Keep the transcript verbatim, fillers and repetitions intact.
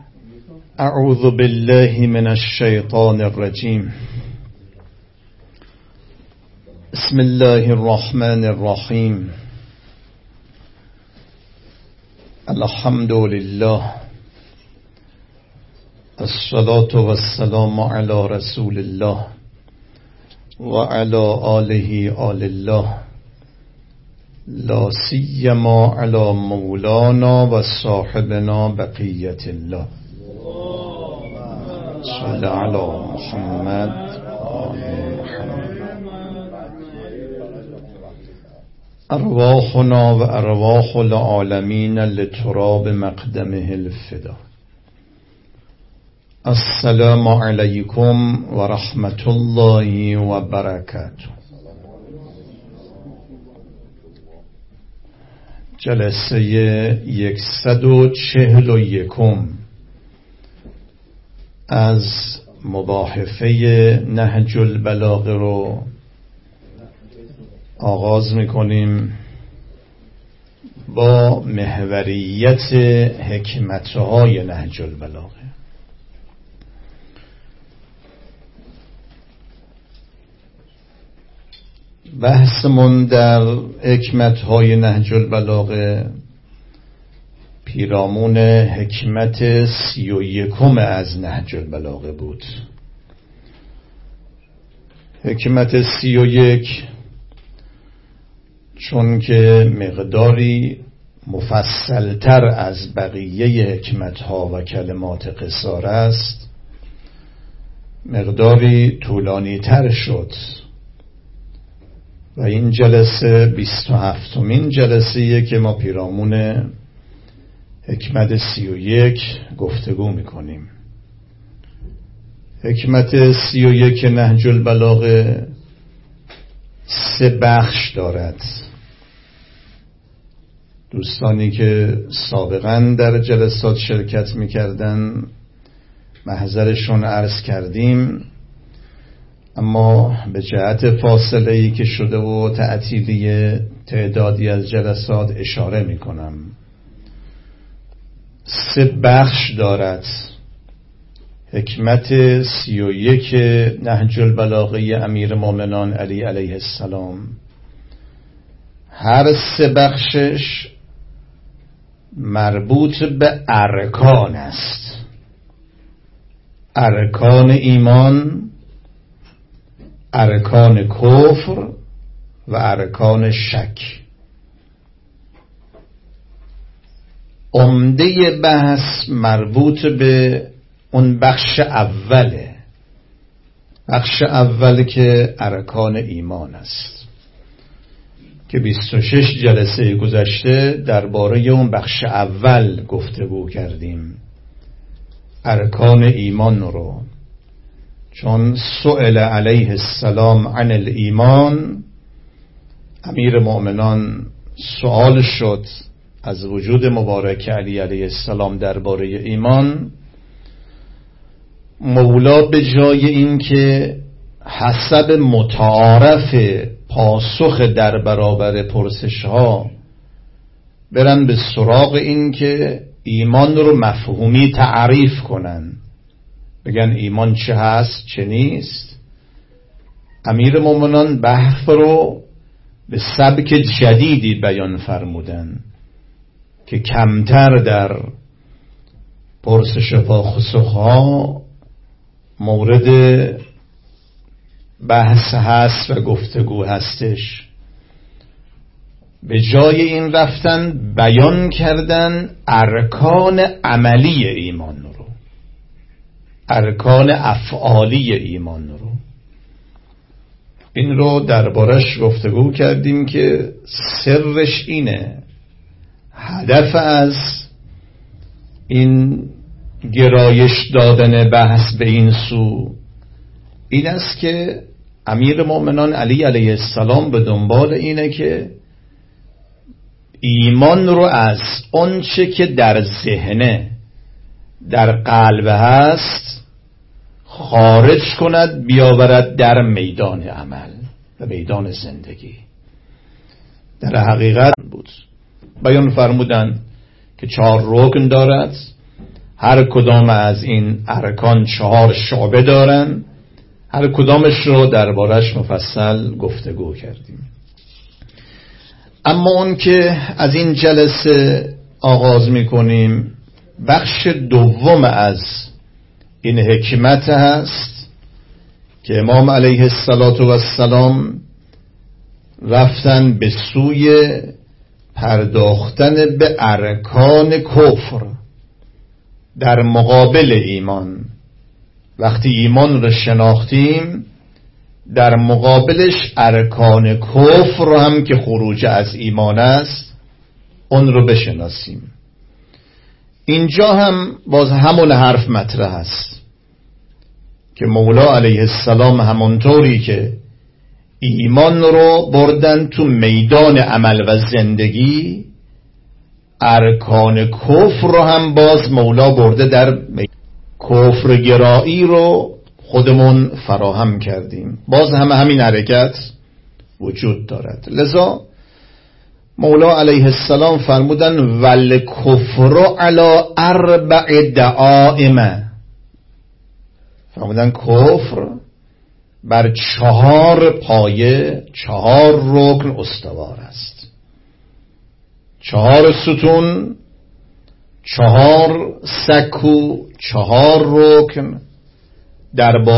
اعوذ بالله من الشیطان الرجیم. بسم الله الرحمن الرحیم. الحمد لله، الصلاة والسلام على رسول الله و علی آله آل الله، لا سیما علی مولانا و صاحبنا بقیت الله. صلی علی محمد آل محمد. ارواحنا و ارواح العالمین لتراب مقدمه الفدا. السلام علیکم و رحمت الله و برکاته. جلسه یکصد و چهل و یکم از مباحثه نهج البلاغه رو آغاز میکنیم با محوریت حکمتهای نهج البلاغه. بحثمون در حکمتهای نهج البلاغه پیرامون حکمت سی و یکم از نهج البلاغه بود. حکمت سی و یک چون که مقداری مفصلتر از بقیه حکمتها و کلمات قصار است، مقداری طولانی تر شد و این جلسه بیست و هفتمین جلسه‌ایه که ما پیرامون حکمت سی و یک گفتگو میکنیم. حکمت سی و یک نهج البلاغه سه بخش دارد. دوستانی که سابقا در جلسات شرکت میکردن محضرشون عرض کردیم، اما به جهت فاصله ای که شده و تعطیلی تعدادی از جلسات اشاره میکنم. سه بخش دارد حکمت سی و یک نهج البلاغه امیر مومنان علی علیه السلام. هر سه بخشش مربوط به ارکان است. ارکان ایمان، ارکان کفر و ارکان شک. عمده بحث مربوط به اون بخش اوله، بخش اول که ارکان ایمان است، که بیست و شش جلسه گذشته درباره اون بخش اول گفتگو کردیم، ارکان ایمان رو. چون سئل علیه السلام عن الایمان، امیر مؤمنان سوال شد از وجود مبارک علی علیه السلام درباره ایمان، مولا به جای این که حسب متعارف پاسخ در برابر پرسش ها برن به سراغ این که ایمان رو مفهومی تعریف کنن، بگن ایمان چه هست چه نیست، امیر مومنان بحث رو به سبک جدیدی بیان فرمودن که کمتر در پرسش و پاسخ‌ها مورد بحث هست و گفتگو هستش. به جای این رفتن بیان کردن ارکان عملی ایمان رو، ارکان افعالی ایمان رو. این رو دربارش گفتگو کردیم که سرش اینه، هدف از این گرایش دادن بحث به این سو این است که امیر مومنان علی علیه السلام به دنبال اینه که ایمان رو از اون چه که در ذهنه، در قلب هست خارج کند، بیاورد در میدان عمل و میدان زندگی. در حقیقت بود بیان فرمودن که چهار رکن دارد. هر کدام از این ارکان چهار شعبه دارن، هر کدامش رو دربارش مفصل گفتگو کردیم. اما اون که از این جلسه آغاز میکنیم بخش دوم از این حکمت هست که امام علیه السلام رفتن به سوی پرداختن به ارکان کفر در مقابل ایمان. وقتی ایمان رو شناختیم در مقابلش ارکان کفر رو هم که خروج از ایمان است اون رو بشناسیم. اینجا هم باز همون حرف مطرح است که مولا علیه السلام همونطوری که ایمان رو بردن تو میدان عمل و زندگی، ارکان کفر رو هم باز مولا برده در کفر گرایی رو خودمون فراهم کردیم. باز هم همین حرکت وجود دارد. لذا مولا علیه السلام فرمودن ول کفر علی اربع دعائم، فرمودن کفر بر چهار پایه، چهار رکن استوار است. چهار ستون، چهار سکو، چهار رکن در